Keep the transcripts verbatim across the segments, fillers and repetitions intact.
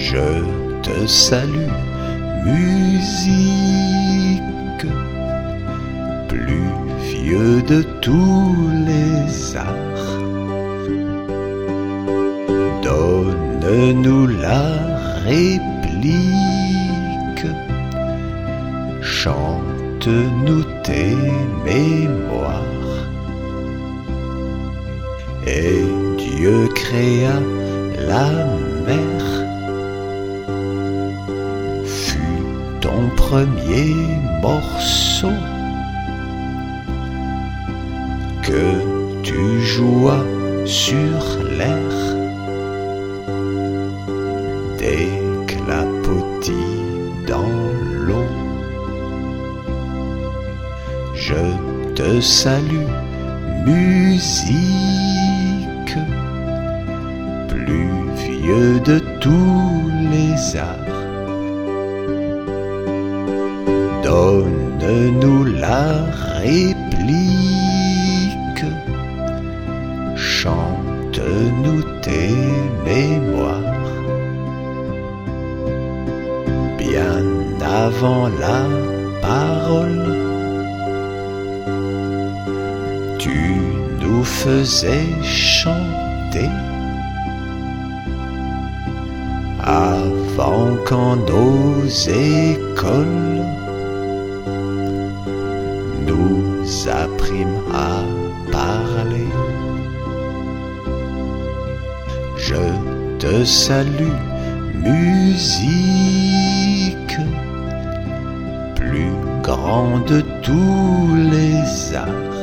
Je te salue, musique, plus vieux de tous les arts. Donne-nous la réplique, chante-nous tes mémoires. Et Dieu créa la mer, fut ton premier morceau, que tu jouas sur l'air des clapotis dans l'eau. Je te salue, musique, plus vieux de tous les arts. Donne-nous la réplique, chante-nous tes mémoires. Bien avant la parole, tu nous faisais chanter, avant qu'en nos écoles nous apprîmes à parler. Je te salue, musique, plus grand de tous les arts.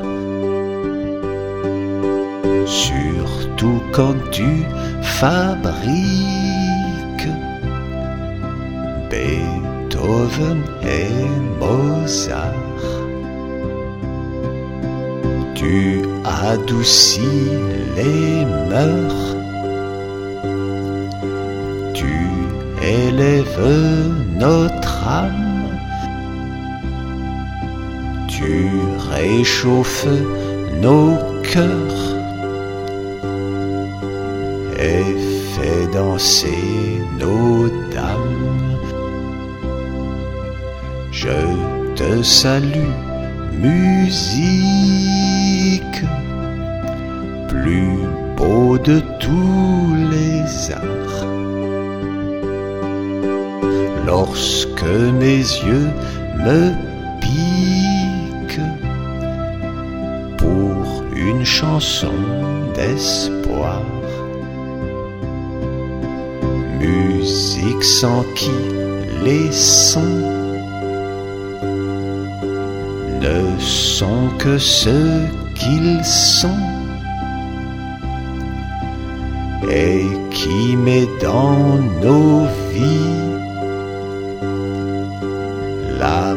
Surtout quand tu fabriques Beethoven et Mozart. Tu adoucis les mœurs, tu élèves notre âme, tu réchauffes nos cœurs et fais danser nos dames. Je te salue, musique, plus beau de tous les arts. Lorsque mes yeux me piquent pour une chanson d'espoir, musique sans qui les sons ne sont que ce qu'ils sont, et qui met dans nos vies la